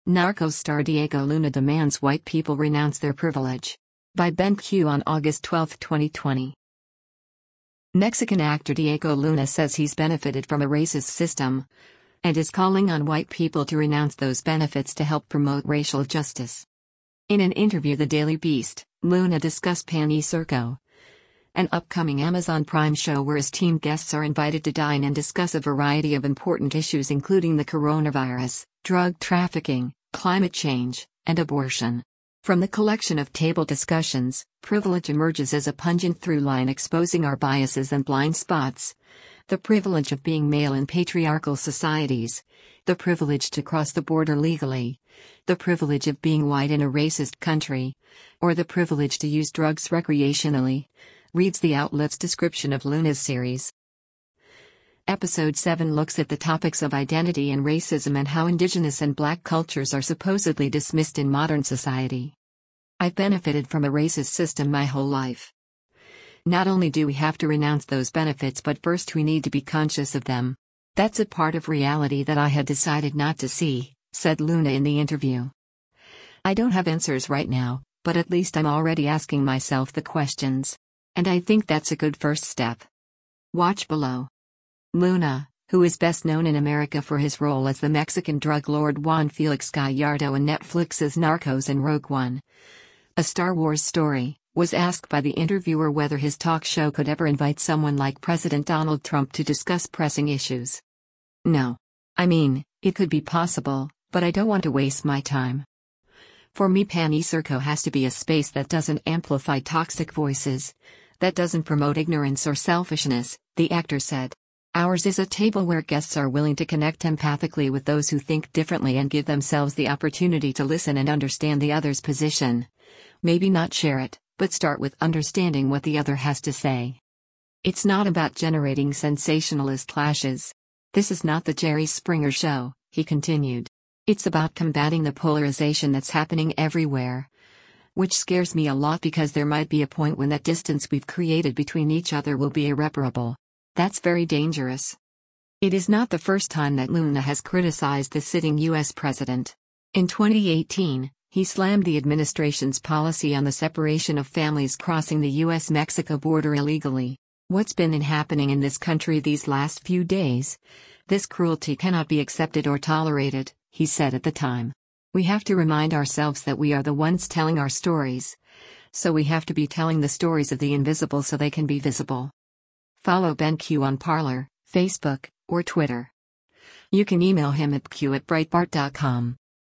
Narcos star Diego Luna demands white people renounce their privilege. By BenQ on August 12, 2020. Mexican actor Diego Luna says he's benefited from a racist system and is calling on white people to renounce those benefits to help promote racial justice. In an interview with The Daily Beast, Luna discussed Pan y Circo, an upcoming Amazon Prime show where his team guests are invited to dine and discuss a variety of important issues including the coronavirus, drug trafficking, climate change, and abortion. From the collection of table discussions, privilege emerges as a pungent through line exposing our biases and blind spots. The privilege of being male in patriarchal societies. The privilege to cross the border legally. The privilege of being white in a racist country. Or the privilege to use drugs recreationally. Reads the outlet's description of Luna's series. Episode 7 looks at the topics of identity and racism and how indigenous and black cultures are supposedly dismissed in modern society. I've benefited from a racist system my whole life. Not only do we have to renounce those benefits, but first we need to be conscious of them. That's a part of reality that I had decided not to see, said Luna in the interview. I don't have answers right now, but at least I'm already asking myself the questions. And I think that's a good first step. Watch below. Luna, who is best known in America for his role as the Mexican drug lord Juan Felix Gallardo in Netflix's Narcos and Rogue One, a Star Wars story, was asked by the interviewer whether his talk show could ever invite someone like President Donald Trump to discuss pressing issues. No. I mean, it could be possible, but I don't want to waste my time. For me, Pan y Circo has to be a space that doesn't amplify toxic voices, that doesn't promote ignorance or selfishness, the actor said. Ours is a table where guests are willing to connect empathically with those who think differently and give themselves the opportunity to listen and understand the other's position. Maybe not share it, but start with understanding what the other has to say. It's not about generating sensationalist clashes. This is not the Jerry Springer show, he continued. It's about combating the polarization that's happening everywhere. Which scares me a lot because there might be a point when that distance we've created between each other will be irreparable. That's very dangerous. It is not the first time that Luna has criticized the sitting U.S. president. In 2018, he slammed the administration's policy on the separation of families crossing the U.S.-Mexico border illegally. What's been happening in this country these last few days? This cruelty cannot be accepted or tolerated, he said at the time. We have to remind ourselves that we are the ones telling our stories. So we have to be telling the stories of the invisible so they can be visible. Follow BenQ on Parler, Facebook, or Twitter. You can email him at q@breitbart.com.